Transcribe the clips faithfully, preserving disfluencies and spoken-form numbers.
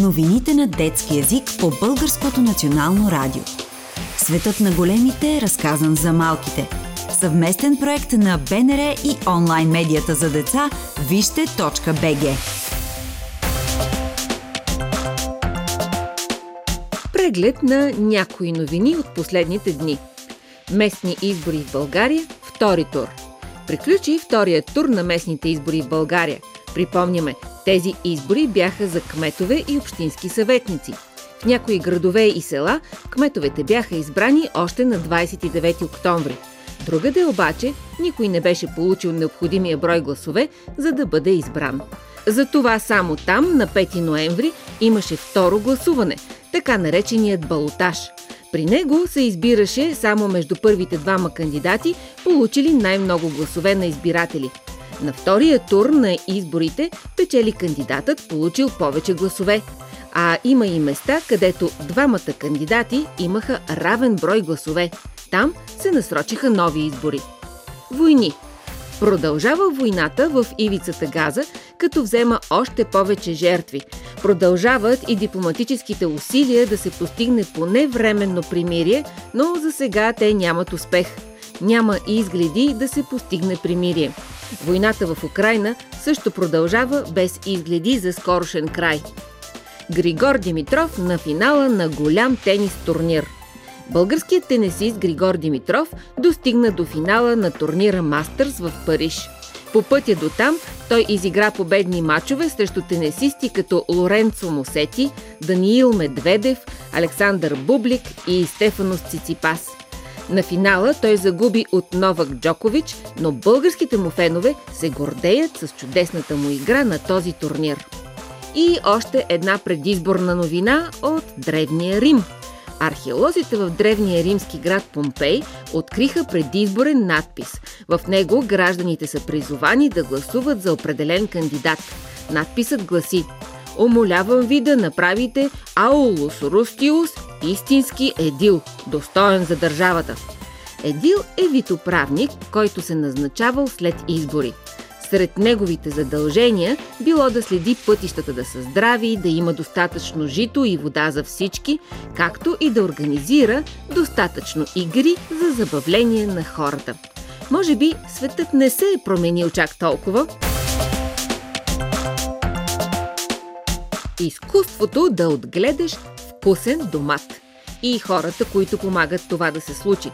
Новините на детски език по Българското национално радио. Светът на големите е разказан за малките. Съвместен проект на БНР и онлайн медията за деца вижте точка би джи. Преглед на някои новини от последните дни. Местни избори в България – втори тур. Приключи вторият тур на местните избори в България. Припомняме, тези избори бяха за кметове и общински съветници. В някои градове и села кметовете бяха избрани още на двадесет и девети октомври. Другаде обаче никой не беше получил необходимия брой гласове, за да бъде избран. Затова само там на пети ноември имаше второ гласуване, така нареченият балотаж. При него се избираше само между първите двама кандидати, получили най-много гласове на избиратели. На втория тур на изборите печели кандидатът, получил повече гласове. А има и места, където двамата кандидати имаха равен брой гласове. Там се насрочиха нови избори. Войни. Продължава войната в ивицата Газа, като взема още повече жертви. Продължават и дипломатическите усилия да се постигне поне временно примирие, но за сега те нямат успех. Няма и изгледи да се постигне примирие. Войната в Украйна също продължава без изгледи за скорошен край. Григор Димитров на финала на голям тенис турнир. Българският тенисист Григор Димитров достигна до финала на турнира Мастърс в Париж. По пътя до там той изигра победни мачове срещу тенисисти като Лоренцо Мусети, Даниил Медведев, Александър Бублик и Стефанос Циципас. На финала той загуби от Новак Джокович, но българските му фенове се гордеят с чудесната му игра на този турнир. И още една предизборна новина от Древния Рим. Археолозите в древния римски град Помпей откриха предизборен надпис. В него гражданите са призовани да гласуват за определен кандидат. Надписът гласи: "Умолявам ви да направите Аулус Рустиус истински едил, достоен за държавата." Едил е вид управник, който се назначавал след избори. Сред неговите задължения било да следи пътищата да са здрави, да има достатъчно жито и вода за всички, както и да организира достатъчно игри за забавление на хората. Може би светът не се е променил чак толкова. Изкуството да отгледаш вкусен домат. И хората, които помагат това да се случи.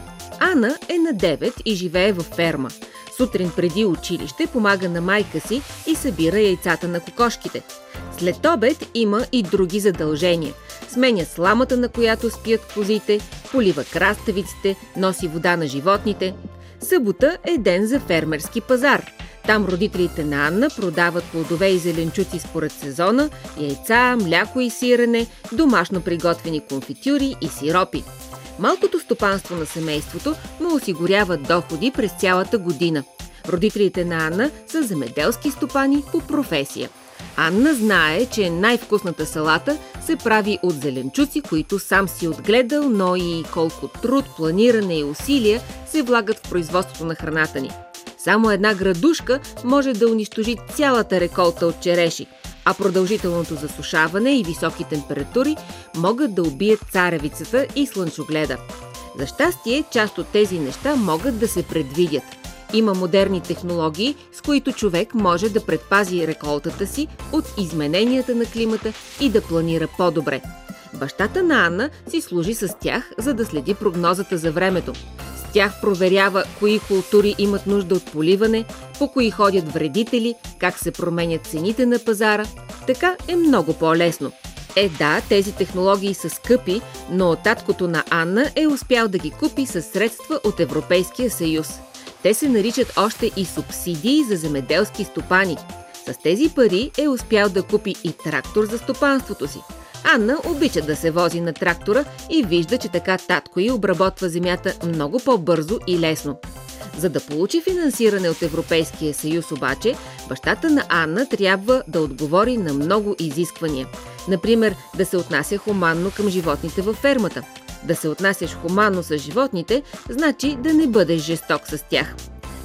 Ана е на девет и живее във ферма. Сутрин преди училище помага на майка си и събира яйцата на кокошките. След обед има и други задължения. Сменя сламата, на която спят козите, полива краставиците, носи вода на животните. Събота е ден за фермерски пазар. Там родителите на Анна продават плодове и зеленчуци според сезона, яйца, мляко и сирене, домашно приготвени конфитюри и сиропи. Малкото стопанство на семейството му осигурява доходи през цялата година. Родителите на Анна са земеделски стопани по професия. Анна знае, че най-вкусната салата се прави от зеленчуци, които сам си отгледал, но и колко труд, планиране и усилия се влагат в производството на храната ни. Само една градушка може да унищожи цялата реколта от череши, а продължителното засушаване и високи температури могат да убият царевицата и слънчогледа. За щастие, част от тези неща могат да се предвидят. Има модерни технологии, с които човек може да предпази реколтата си от измененията на климата и да планира по-добре. Бащата на Анна си служи с тях, за да следи прогнозата за времето. С тях проверява кои култури имат нужда от поливане, по кои ходят вредители, как се променят цените на пазара. Така е много по-лесно. Е да, тези технологии са скъпи, но таткото на Анна е успял да ги купи със средства от Европейския съюз. Те се наричат още и субсидии за земеделски стопани. С тези пари е успял да купи и трактор за стопанството си. Анна обича да се вози на трактора и вижда, че така татко й обработва земята много по-бързо и лесно. За да получи финансиране от Европейския съюз обаче, бащата на Анна трябва да отговори на много изисквания. Например, да се отнася хуманно към животните във фермата. Да се отнасяш хуманно с животните, значи да не бъдеш жесток с тях.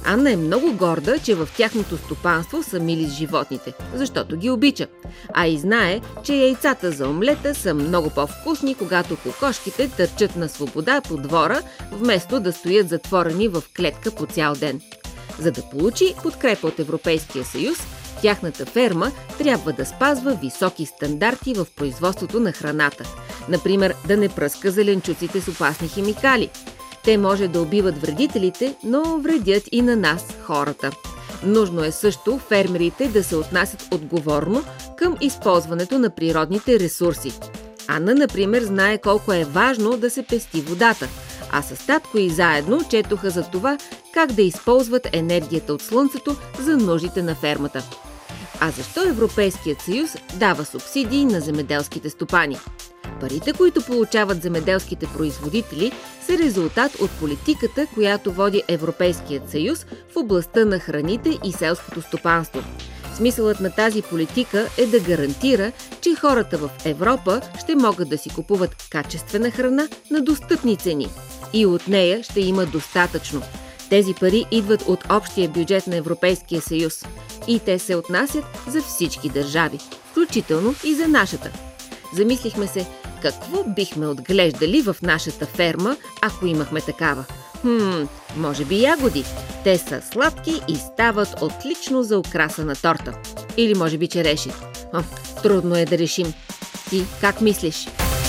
Анна е много горда, че в тяхното стопанство са мили с животните, защото ги обича. А и знае, че яйцата за омлета са много по-вкусни, когато кокошките търчат на свобода по двора, вместо да стоят затворени в клетка по цял ден. За да получи подкрепа от Европейския съюз, тяхната ферма трябва да спазва високи стандарти в производството на храната. Например, да не пръска зеленчуците с опасни химикали. Те може да убиват вредителите, но вредят и на нас, хората. Нужно е също фермерите да се отнасят отговорно към използването на природните ресурси. Анна, например, знае колко е важно да се пести водата, а с татко и заедно четоха за това как да използват енергията от слънцето за нуждите на фермата. А защо Европейският съюз дава субсидии на земеделските стопани? Парите, които получават земеделските производители, са резултат от политиката, която води Европейският съюз в областта на храните и селското стопанство. Смисълът на тази политика е да гарантира, че хората в Европа ще могат да си купуват качествена храна на достъпни цени и от нея ще има достатъчно. Тези пари идват от общия бюджет на Европейския съюз и те се отнасят за всички държави, включително и за нашата. Замислихме се, какво бихме отглеждали в нашата ферма, ако имахме такава? Хм, може би ягоди. Те са сладки и стават отлично за украса на торта. Или може би череши. О, трудно е да решим. Ти как мислиш?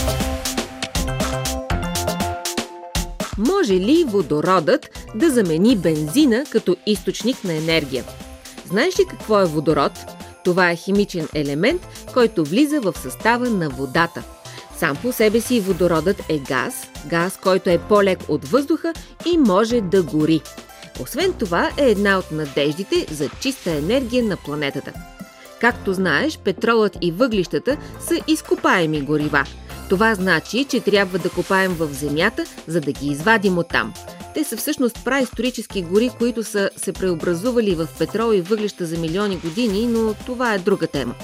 Може ли водородът да замени бензина като източник на енергия? Знаеш ли какво е водород? Това е химичен елемент, който влиза в състава на водата. Сам по себе си водородът е газ, газ, който е по-лек от въздуха и може да гори. Освен това е една от надеждите за чиста енергия на планетата. Както знаеш, петролът и въглищата са изкопаеми горива. Това значи, че трябва да копаем в земята, за да ги извадим оттам. Те са всъщност праисторически гори, които са се преобразували в петрол и въглища за милиони години, но това е друга тема.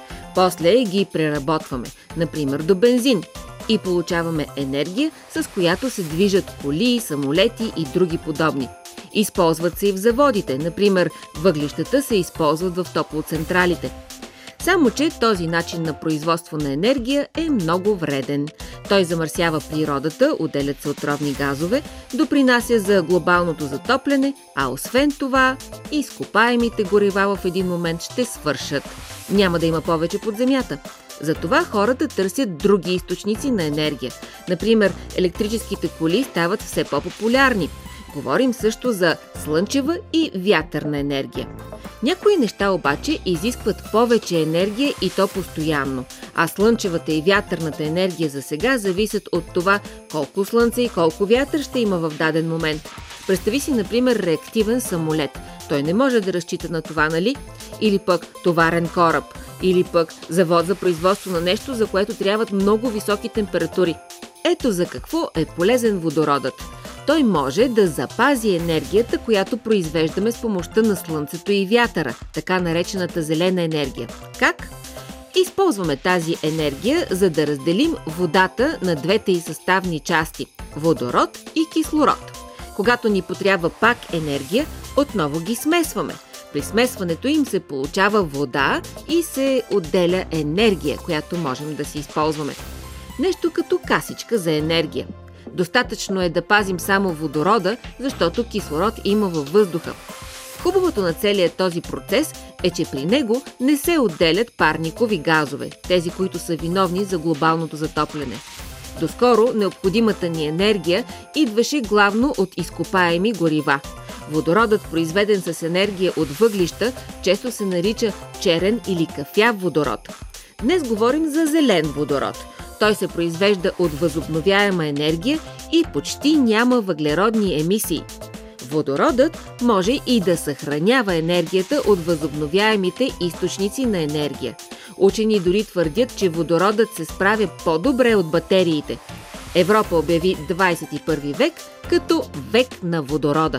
После ги преработваме, например до бензин, и получаваме енергия, с която се движат коли, самолети и други подобни. Използват се и в заводите, например въглищата се използват в топлоцентралите. Само че този начин на производство на енергия е много вреден. Той замърсява природата, отделят се отровни газове, допринася за глобалното затопляне, а освен това, изкопаемите горива в един момент ще свършат. Няма да има повече под земята. Затова хората търсят други източници на енергия. Например, електрическите коли стават все по-популярни. Говорим също за слънчева и вятърна енергия. Някои неща обаче изискват повече енергия и то постоянно, а слънчевата и вятърната енергия за сега зависят от това колко слънце и колко вятър ще има в даден момент. Представи си, например, реактивен самолет. Той не може да разчита на това, нали? Или пък товарен кораб, или пък завод за производство на нещо, за което трябват много високи температури. Ето за какво е полезен водородът. Той може да запази енергията, която произвеждаме с помощта на слънцето и вятъра, така наречената зелена енергия. Как? Използваме тази енергия, за да разделим водата на двете й съставни части – водород и кислород. Когато ни потрябва пак енергия, отново ги смесваме. При смесването им се получава вода и се отделя енергия, която можем да си използваме. Нещо като касичка за енергия. Достатъчно е да пазим само водорода, защото кислород има във въздуха. Хубавото на целият този процес е, че при него не се отделят парникови газове, тези, които са виновни за глобалното затопляне. Доскоро необходимата ни енергия идваше главно от изкопаеми горива. Водородът, произведен с енергия от въглища, често се нарича черен или кафяв водород. Днес говорим за зелен водород. Той се произвежда от възобновяема енергия и почти няма въглеродни емисии. Водородът може и да съхранява енергията от възобновяемите източници на енергия. Учени дори твърдят, че водородът се справя по-добре от батериите. Европа обяви двадесет и първи век като век на водорода.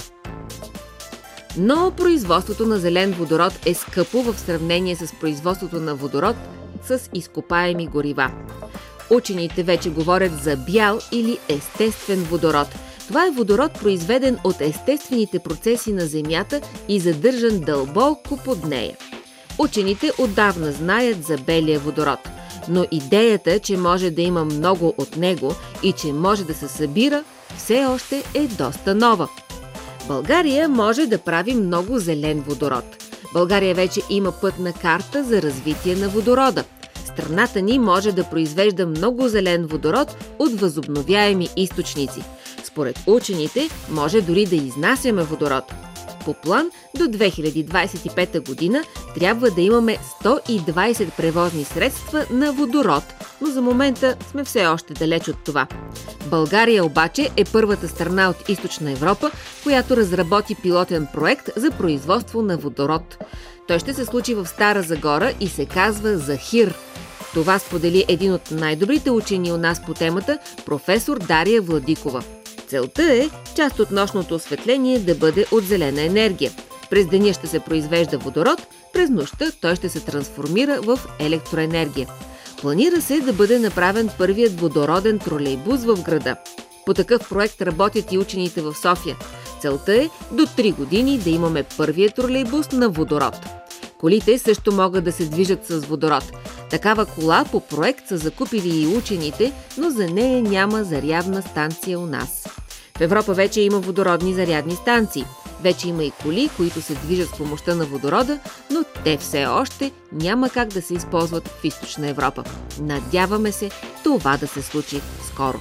Но производството на зелен водород е скъпо в сравнение с производството на водород с изкопаеми горива. Учените вече говорят за бял или естествен водород. Това е водород, произведен от естествените процеси на Земята и задържан дълбоко под нея. Учените отдавна знаят за белия водород, но идеята, че може да има много от него и че може да се събира, все още е доста нова. България може да прави много зелен водород. България вече има пътна карта за развитие на водорода. Страната ни може да произвежда много зелен водород от възобновяеми източници. Според учените, може дори да изнасяме водород. По план до две хиляди двадесет и пета година трябва да имаме сто и двадесет превозни средства на водород, но за момента сме все още далеч от това. България обаче е първата страна от Източна Европа, която разработи пилотен проект за производство на водород. Той ще се случи в Стара Загора и се казва Захир. Това сподели един от най-добрите учени у нас по темата, професор Дария Владикова. Целта е част от нощното осветление да бъде от зелена енергия. През деня ще се произвежда водород, през нощта той ще се трансформира в електроенергия. Планира се да бъде направен първият водороден тролейбус в града. По такъв проект работят и учените в София. Целта е до три години да имаме първият тролейбус на водород. Колите също могат да се движат с водород. Такава кола по проект са закупили и учените, но за нея няма зарядна станция у нас. В Европа вече има водородни зарядни станции. Вече има и коли, които се движат с помощта на водорода, но те все още няма как да се използват в Източна Европа. Надяваме се това да се случи скоро.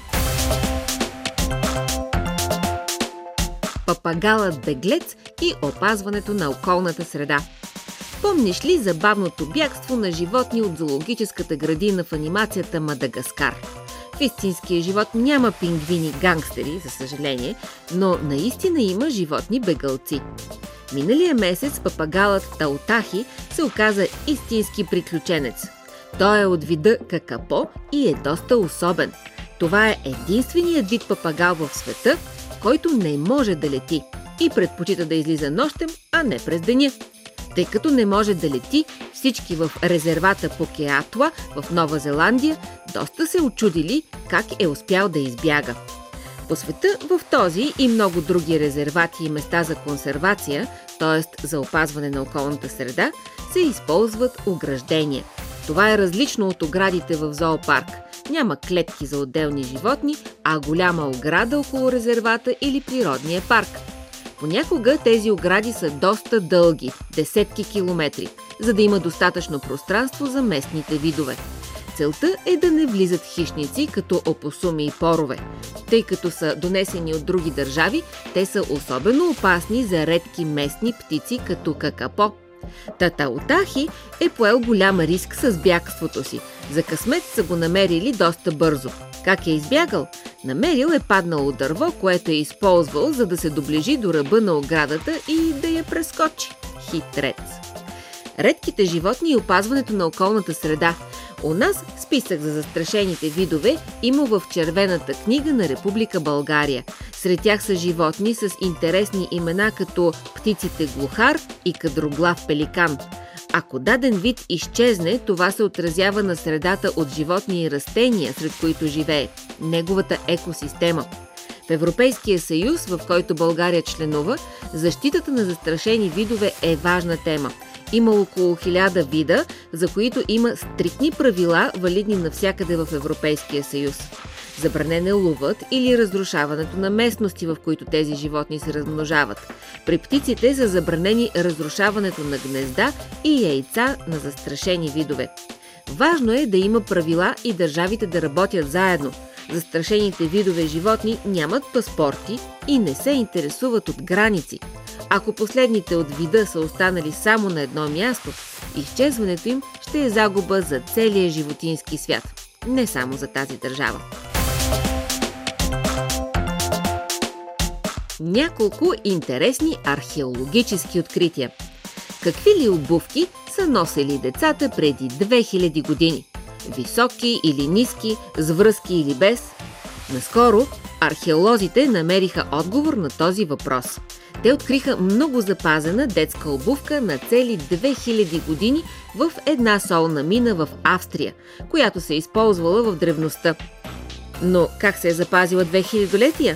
Папагалът беглец и опазването на околната среда. Помниш ли забавното бягство на животни от зоологическата градина в анимацията Мадагаскар? В истинския живот няма пингвини-гангстери, за съжаление, но наистина има животни-бегълци. Миналия месец папагалът Таутахи се оказа истински приключенец. Той е от вида какапо и е доста особен. Това е единственият вид папагал в света, който не може да лети и предпочита да излиза нощем, а не през деня. Тъй като не може да лети, всички в резервата Покеатуа в Нова Зеландия доста се очудили как е успял да избяга. По света в този и много други резервати и места за консервация, т.е. за опазване на околната среда, се използват ограждения. Това е различно от оградите в зоопарк. Няма клетки за отделни животни, а голяма ограда около резервата или природния парк. Понякога тези огради са доста дълги, десетки километри, за да има достатъчно пространство за местните видове. Целта е да не влизат хищници, като опосуми и порове. Тъй като са донесени от други държави, те са особено опасни за редки местни птици, като какапо. Таутахи е поел голям риск с бягството си. За късмет са го намерили доста бързо. Как е избягал? Намерил е паднало дърво, което е използвал, за да се доближи до ръба на оградата и да я прескочи. Хитрец! Редките животни и опазването на околната среда. У нас списък за застрашените видове има в Червената книга на Република България. Сред тях са животни с интересни имена като птиците глухар и кадроглав пеликан. Ако даден вид изчезне, това се отразява на средата от животни и растения, сред които живее, неговата екосистема. В Европейския съюз, в който България членува, защитата на застрашени видове е важна тема. Има около хиляда вида, за които има стриктни правила, валидни навсякъде в Европейския съюз. Забранен е ловът или разрушаването на местности, в които тези животни се размножават. При птиците са забранени разрушаването на гнезда и яйца на застрашени видове. Важно е да има правила и държавите да работят заедно. Застрашените видове животни нямат паспорти и не се интересуват от граници. Ако последните от вида са останали само на едно място, изчезването им ще е загуба за целия животински свят, не само за тази държава. Няколко интересни археологически открития. Какви ли обувки са носили децата преди две хиляди години? Високи или ниски, с връзки или без? Наскоро археолозите намериха отговор на този въпрос. Те откриха много запазена детска обувка на цели две хиляди години в една солна мина в Австрия, която се е използвала в древността. Но как се е запазила две хилядолетия?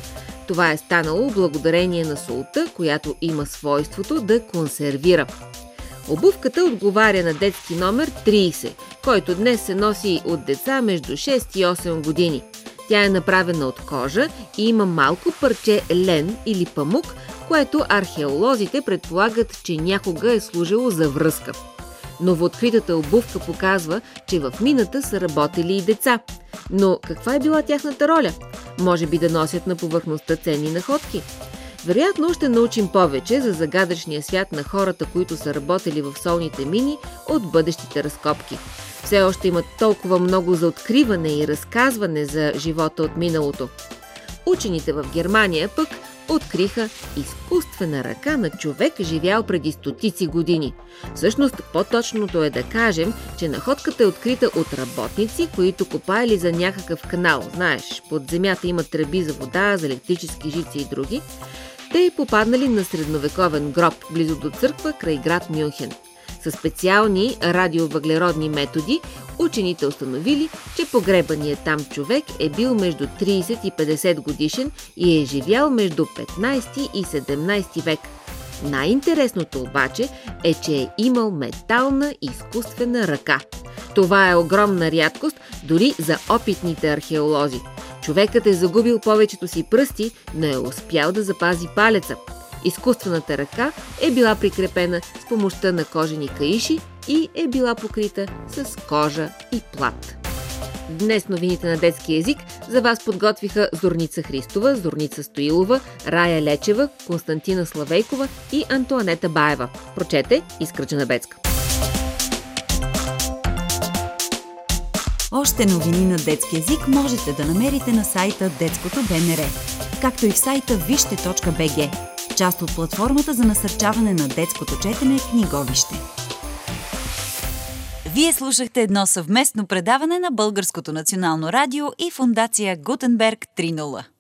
Това е станало благодарение на солта, която има свойството да консервира. Обувката отговаря на детски номер трийсет, който днес се носи от деца между шест и осем години. Тя е направена от кожа и има малко парче лен или памук, което археолозите предполагат, че някога е служило за връзка. Новооткритата обувка показва, че в мината са работили и деца. Но каква е била тяхната роля? Може би да носят на повърхността ценни находки? Вероятно ще научим повече за загадъчния свят на хората, които са работили в солните мини от бъдещите разкопки. Все още имат толкова много за откриване и разказване за живота от миналото. Учените в Германия пък откриха изкуствена ръка на човек, живял преди стотици години. Всъщност, по-точното е да кажем, че находката е открита от работници, които копаели за някакъв канал. Знаеш, под земята има тръби за вода, за електрически жици и други. Те попаднали на средновековен гроб, близо до църква, край град Мюнхен. Със специални радиовъглеродни методи учените установили, че погребаният там човек е бил между трийсет и петдесет годишен и е живял между петнайсети и седемнайсети век. Най-интересното обаче е, че е имал метална изкуствена ръка. Това е огромна рядкост дори за опитните археолози. Човекът е загубил повечето си пръсти, но е успял да запази палеца. Изкуствената ръка е била прикрепена с помощта на кожени каиши и е била покрита с кожа и плат. Днес новините на детски език за вас подготвиха Зорница Христова, Зорница Стоилова, Рая Лечева, Константина Славейкова и Антоанета Баева. Прочете Искра Джанабецка. Още новини на детски език можете да намерите на сайта Детското БНР, както и в сайта вижте точка би джи, част от платформата за насърчаване на детското четене Книговище. Вие слушахте едно съвместно предаване на Българското национално радио и фондация Гутенберг три нула.